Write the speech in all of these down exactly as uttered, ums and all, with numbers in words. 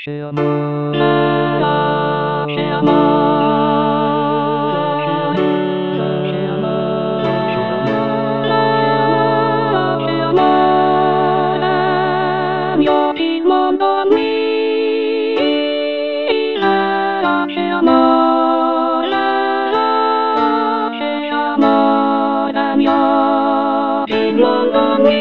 lascia amore, lascia amore, lascia amore, lascia amore, mio il mondo mi lascia amore, lascia amore, mio il mondo mi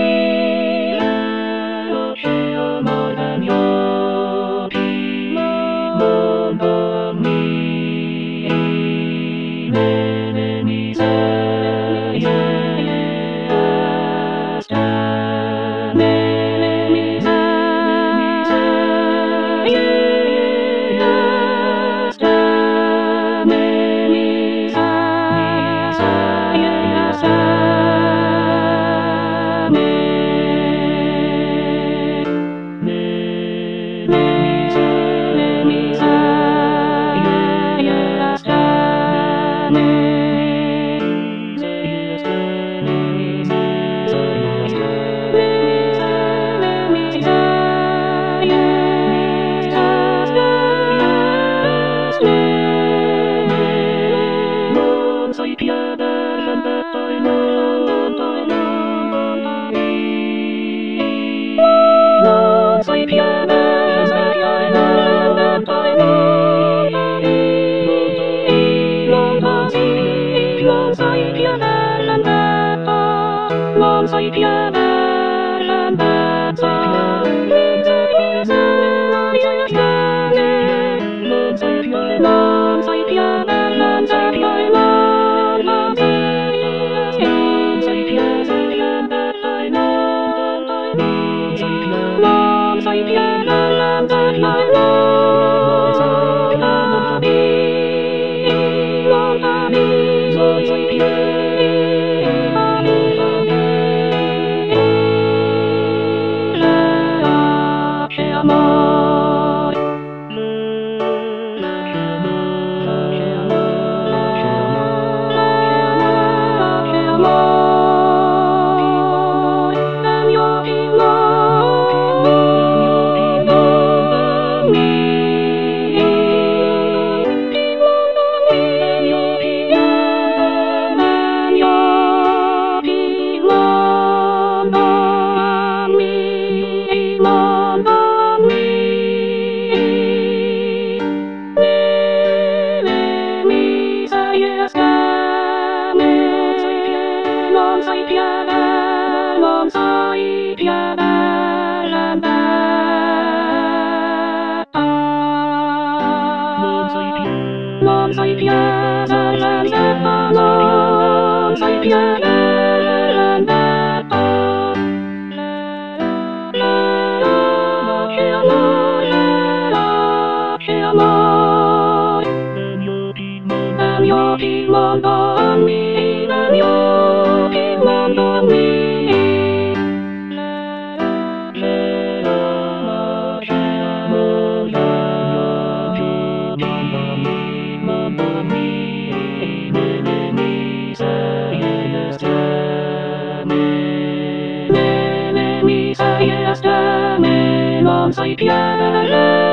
Non sai più bella, non sai più non sai più non sai più bella, non sai più non sai più non sai più non sai più bella, non sai più bella, non sai più, non sai più bella, non sai più bella, lascia amore, lascia amore, il mio il mondo mi, il mio il mondo mi. Non sai più